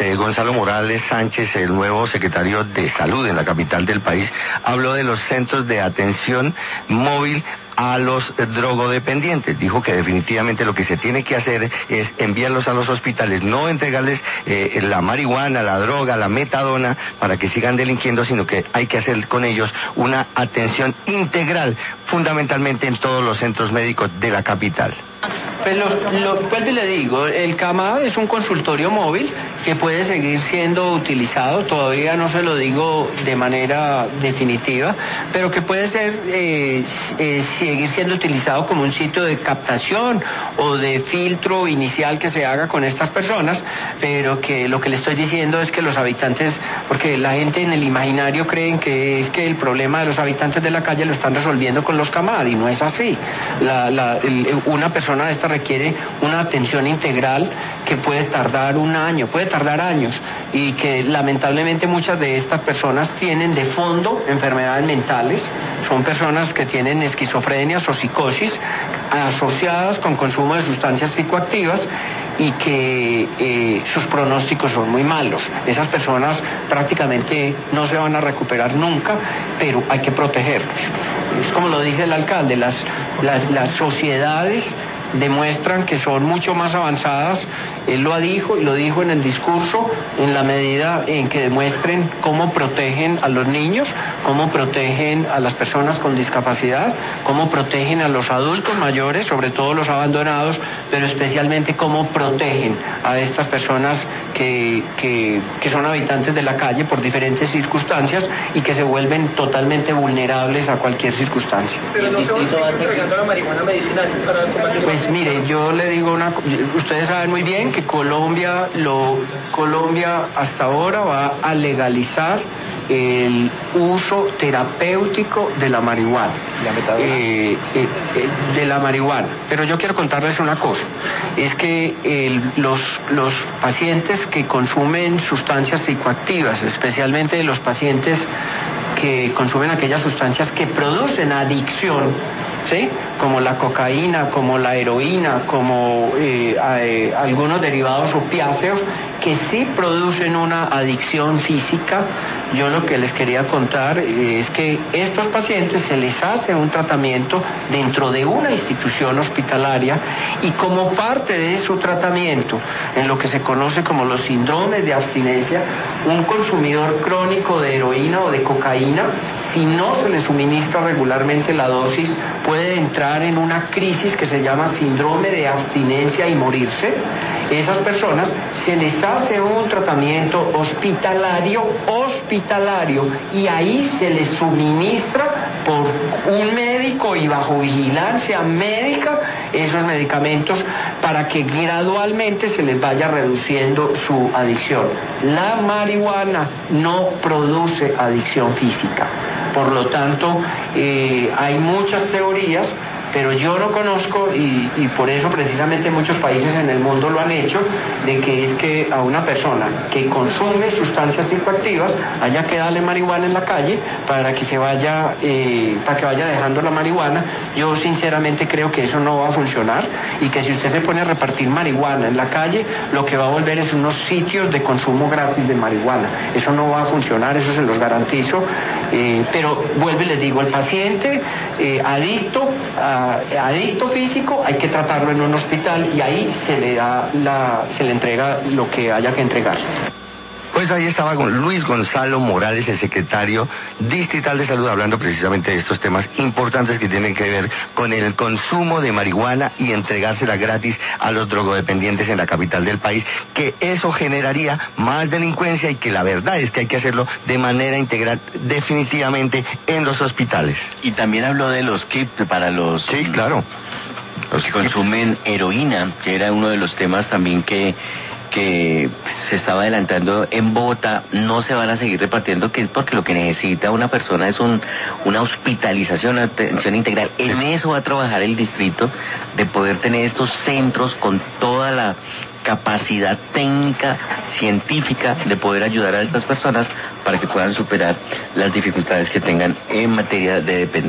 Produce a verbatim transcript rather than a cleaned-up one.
eh, Gonzalo Morales Sánchez, el nuevo secretario de Salud en la capital del país, habló de los centros de atención móvil a los drogodependientes. Dijo que definitivamente lo que se tiene que hacer es enviarlos a los hospitales, no entregarles eh, la marihuana, la droga, la metadona para que sigan delinquiendo, sino que hay que hacer con ellos una atención integral, fundamentalmente en todos los centros médicos de la capital. Pues lo, lo, vuelvo y le digo, el CAMAD es un consultorio móvil que puede seguir siendo utilizado, todavía no se lo digo de manera definitiva, pero que puede ser eh, eh, seguir siendo utilizado como un sitio de captación o de filtro inicial que se haga con estas personas, pero que lo que le estoy diciendo es que los habitantes, porque la gente en el imaginario creen que es que el problema de los habitantes de la calle lo están resolviendo con los CAMAD, y no es así. La, la, el, una persona de esta requiere una atención integral que puede tardar un año, puede tardar años, y que lamentablemente muchas de estas personas tienen de fondo enfermedades mentales, son personas que tienen esquizofrenias o psicosis asociadas con consumo de sustancias psicoactivas y que eh, sus pronósticos son muy malos. Esas personas prácticamente no se van a recuperar nunca, pero hay que protegerlos. Es como lo dice el alcalde, las, las, las sociedades demuestran que son mucho más avanzadas, él lo dijo y lo dijo en el discurso, en la medida en que demuestren cómo protegen a los niños, cómo protegen a las personas con discapacidad, cómo protegen a los adultos mayores, sobre todo los abandonados, pero especialmente cómo protegen a estas personas que, que, que son habitantes de la calle por diferentes circunstancias y que se vuelven totalmente vulnerables a cualquier circunstancia. Pero no se va a seguir entregando la marihuana medicinal para combatir. Pues mire, yo le digo una, ustedes saben muy bien que Colombia, lo, Colombia hasta ahora va a legalizar el uso terapéutico de la marihuana, eh, eh, eh, de la marihuana. Pero yo quiero contarles una cosa, es que el, los, los pacientes que consumen sustancias psicoactivas, especialmente los pacientes que consumen aquellas sustancias que producen adicción, ¿sí? Como la cocaína, como la heroína, como eh, eh, algunos derivados opiáceos que sí producen una adicción física. Yo lo que les quería contar es que estos pacientes se les hace un tratamiento dentro de una institución hospitalaria y como parte de su tratamiento, en lo que se conoce como los síndromes de abstinencia, un consumidor crónico de heroína o de cocaína, si no se le suministra regularmente la dosis, puede entrar en una crisis que se llama síndrome de abstinencia y morirse. Esas personas se les hace un tratamiento hospitalario, hospitalario, y ahí se les suministra por un médico y bajo vigilancia médica esos medicamentos para que gradualmente se les vaya reduciendo su adicción. La marihuana no produce adicción física. Por lo tanto, eh, hay muchas teorías, pero yo no conozco, y, y por eso precisamente muchos países en el mundo lo han hecho, de que es que a una persona que consume sustancias psicoactivas haya que darle marihuana en la calle para que se vaya, eh, para que vaya dejando la marihuana. Yo sinceramente creo que eso no va a funcionar y que si usted se pone a repartir marihuana en la calle, lo que va a volver es unos sitios de consumo gratis de marihuana. Eso no va a funcionar, eso se los garantizo. Eh, pero vuelvo y les digo, el paciente eh, adicto a adicto físico hay que tratarlo en un hospital y ahí se le da la, se le entrega lo que haya que entregar. Pues ahí estaba con Luis Gonzalo Morales, el secretario distrital de salud, hablando precisamente de estos temas importantes que tienen que ver con el consumo de marihuana y entregársela gratis a los drogodependientes en la capital del país, que eso generaría más delincuencia y que la verdad es que hay que hacerlo de manera integral definitivamente en los hospitales. Y también habló de los kits para los... Sí, claro. Los que consumen heroína, que era uno de los temas también que... que se estaba adelantando en Bogotá. No se van a seguir repartiendo, que es porque lo que necesita una persona es un, una hospitalización, una atención integral. En eso va a trabajar el distrito, de poder tener estos centros con toda la capacidad técnica, científica, de poder ayudar a estas personas para que puedan superar las dificultades que tengan en materia de dependencia.